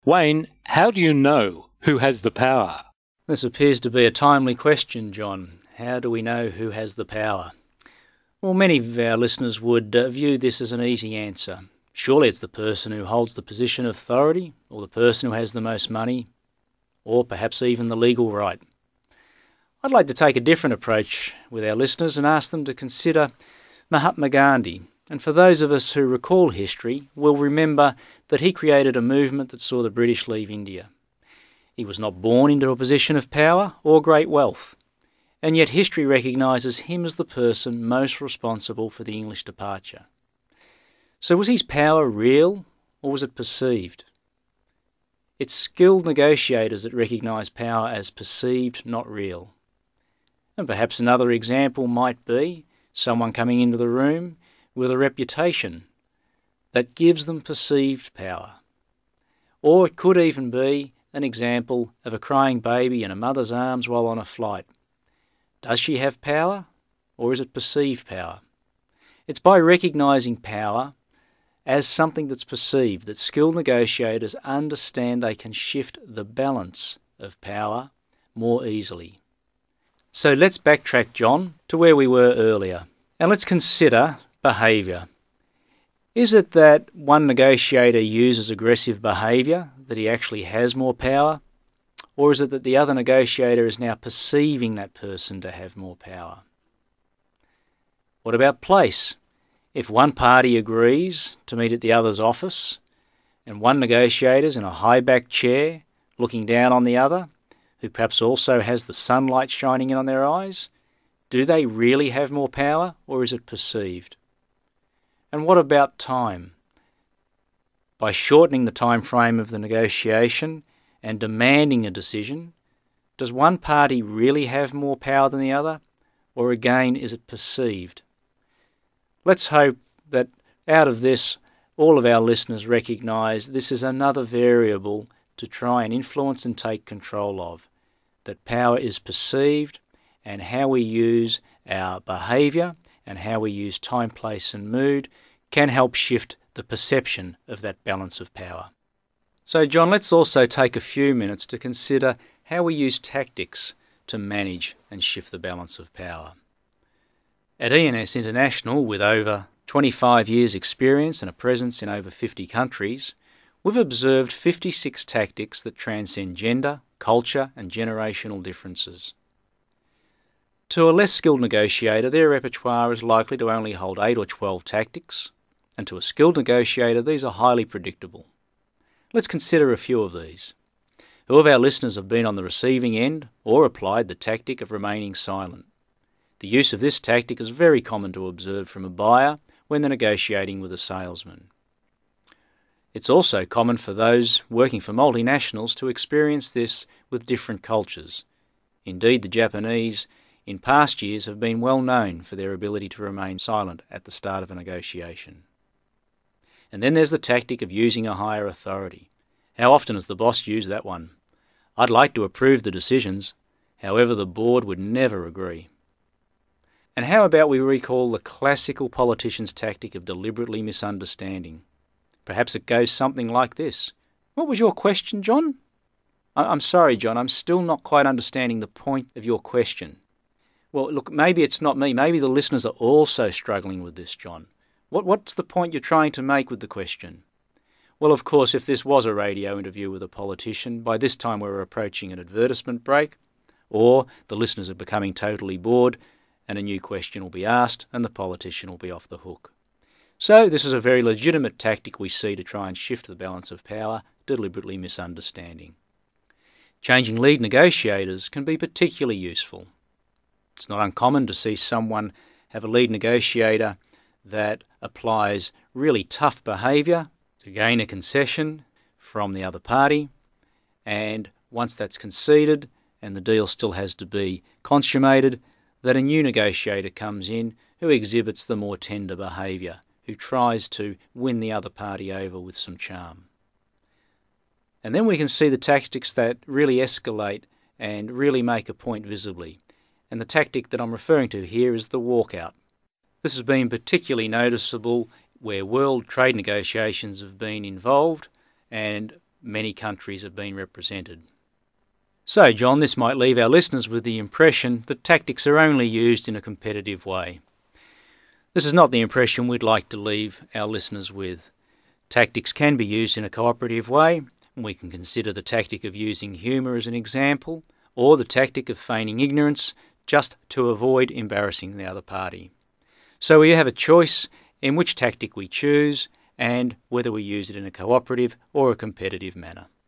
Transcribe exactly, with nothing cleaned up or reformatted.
Wayne, how do you know who has the power? This appears to be a timely question, John. How do we know who has the power? Well, many of our listeners would uh, view this as an easy answer. Surely it's the person who holds the position of authority, or the person who has the most money, or perhaps even the legal right. I'd like to take a different approach with our listeners and ask them to consider Mahatma Gandhi. And for those of us who recall history, will remember that he created a movement that saw the British leave India. He was not born into a position of power or great wealth, and yet history recognises him as the person most responsible for the English departure. So was his power real, or was it perceived? It's skilled negotiators that recognise power as perceived, not real. And perhaps another example might be someone coming into the room with a reputation that gives them perceived power. Or it could even be an example of a crying baby in a mother's arms while on a flight. Does she have power, or is it perceived power? It's by recognising power as something that's perceived that skilled negotiators understand they can shift the balance of power more easily. So let's backtrack, John, to where we were earlier, and let's consider behaviour. Is it that one negotiator uses aggressive behaviour, that he actually has more power? Or is it that the other negotiator is now perceiving that person to have more power? What about place? If one party agrees to meet at the other's office, and one negotiator's in a high-backed chair, looking down on the other, who perhaps also has the sunlight shining in on their eyes, do they really have more power, or is it perceived? And what about time? By shortening the time frame of the negotiation and demanding a decision, does one party really have more power than the other, or again is it perceived? Let's hope that out of this all of our listeners recognise this is another variable to try and influence and take control of, that power is perceived, and how we use our behaviour and how we use time, place and mood can help shift the perception of that balance of power. So John, let's also take a few minutes to consider how we use tactics to manage and shift the balance of power. At E N S International, with over twenty-five years experience and a presence in over fifty countries, we've observed fifty-six tactics that transcend gender, culture and generational differences. To a less skilled negotiator, their repertoire is likely to only hold eight or twelve tactics, and to a skilled negotiator, these are highly predictable. Let's consider a few of these. Who of our listeners have been on the receiving end or applied the tactic of remaining silent? The use of this tactic is very common to observe from a buyer when they're negotiating with a salesman. It's also common for those working for multinationals to experience this with different cultures. Indeed, the Japanese in past years have been well known for their ability to remain silent at the start of a negotiation. And then there's the tactic of using a higher authority. How often has the boss used that one? I'd like to approve the decisions, however the board would never agree. And how about we recall the classical politician's tactic of deliberately misunderstanding? Perhaps it goes something like this. What was your question, John? I- I'm sorry, John, I'm still not quite understanding the point of your question. Well, look, maybe it's not me. Maybe the listeners are also struggling with this, John. What, what's the point you're trying to make with the question? Well, of course, if this was a radio interview with a politician, by this time we're approaching an advertisement break, or the listeners are becoming totally bored, and a new question will be asked, and the politician will be off the hook. So this is a very legitimate tactic we see to try and shift the balance of power, deliberately misunderstanding. Changing lead negotiators can be particularly useful. It's not uncommon to see someone have a lead negotiator that applies really tough behaviour to gain a concession from the other party, and once that's conceded and the deal still has to be consummated, that a new negotiator comes in who exhibits the more tender behaviour, who tries to win the other party over with some charm. And then we can see the tactics that really escalate and really make a point visibly. And the tactic that I'm referring to here is the walkout. This has been particularly noticeable where world trade negotiations have been involved, and many countries have been represented. So, John, this might leave our listeners with the impression that tactics are only used in a competitive way. This is not the impression we'd like to leave our listeners with. Tactics can be used in a cooperative way. We can consider the tactic of using humour as an example, or the tactic of feigning ignorance just to avoid embarrassing the other party. So we have a choice in which tactic we choose and whether we use it in a cooperative or a competitive manner.